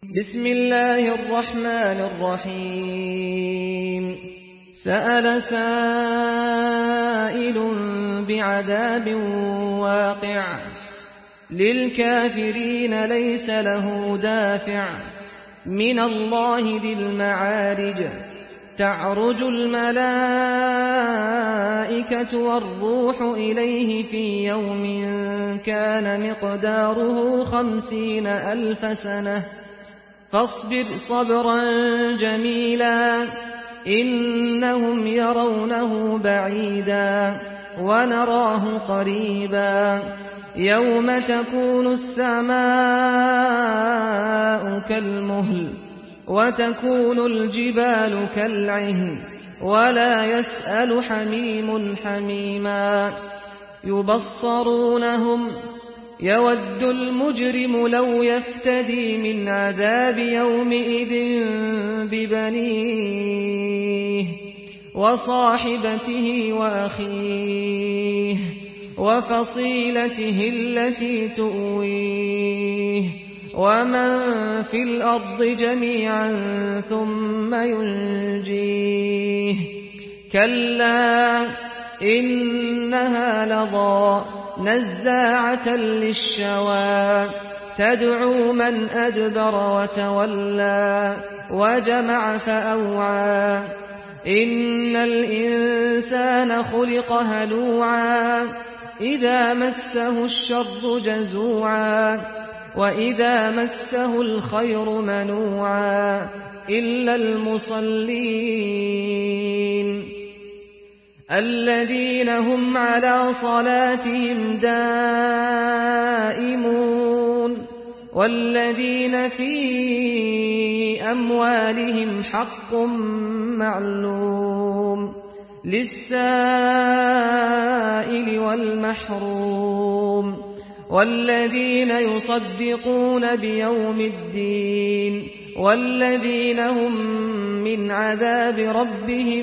بسم الله الرحمن الرحيم سأل سائل بعذاب واقع للكافرين ليس له دافع من الله ذي المعارج تعرج الملائكة والروح إليه في يوم كان مقداره 50,000 سنة فاصبر صبرا جميلا إنهم يرونه بعيدا ونراه قريبا يوم تكون السماء كالمهل وتكون الجبال كالعهن ولا يسأل حميم حميما يبصرونهم يود المجرم لو يفتدي من عذاب يومئذ ببنيه وصاحبته وأخيه وفصيلته التي تؤويه ومن في الأرض جميعا ثم ينجيه كلا إنها لظى نزاعة للشوى تدعو من أدبر وتولى وجمع فأوعى إن الإنسان خلق هلوعا إذا مسه الشر جزوعا وإذا مسه الخير منوعا إلا المصلين الذين هم على صلاتهم دائمون والذين في أموالهم حق معلوم للسائل والمحروم والذين يصدقون بيوم الدين والذين هم من عذاب ربهم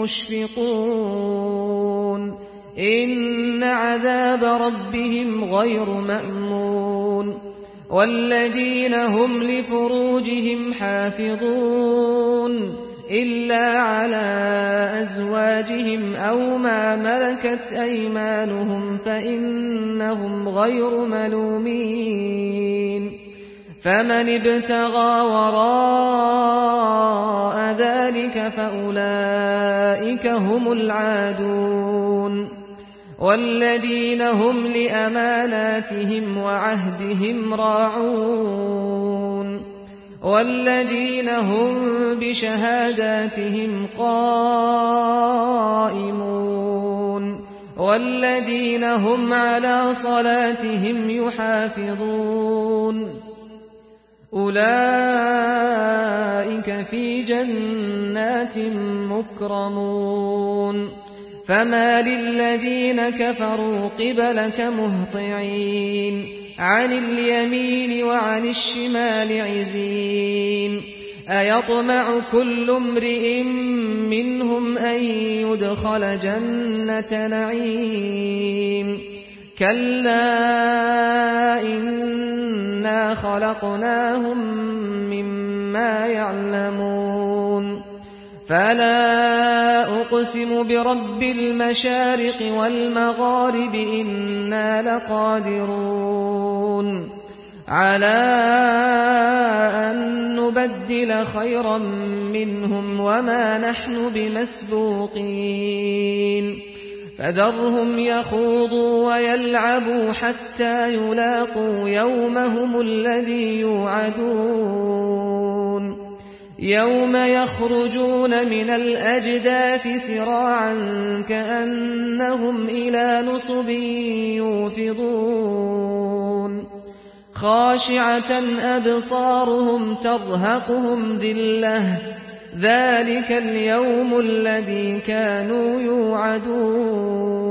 مشفقون إن عذاب ربهم غير مأمون والذين هم لفروجهم حافظون إلا على أزواجهم أو ما ملكت أيمانهم فإنهم غير ملومين فمن ابتغى وراء ذلك فأولئك هم العادون والذين هم لأماناتهم وعهدهم راعون والذين هم بشهاداتهم قائمون والذين هم على صلاتهم يحافظون أولئك في جنات مكرمون فما للذين كفروا قبلك مهطعين عن اليمين وعن الشمال عزين أيطمع كل امرئ منهم أن يدخل جنة نعيم كلا إنا خلقناهم مما يعلمون فلا أقسم برب المشارق والمغارب إنا لقادرون على أن نبدل خيرا منهم وما نحن بمسبوقين فذرهم يخوضوا ويلعبوا حتى يلاقوا يومهم الذي يوعدون يوم يخرجون من الأجداث سراعا كأنهم إلى نصب يوفضون خاشعة أبصارهم ترهقهم ذلة ذلك اليوم الذي كانوا يوعدون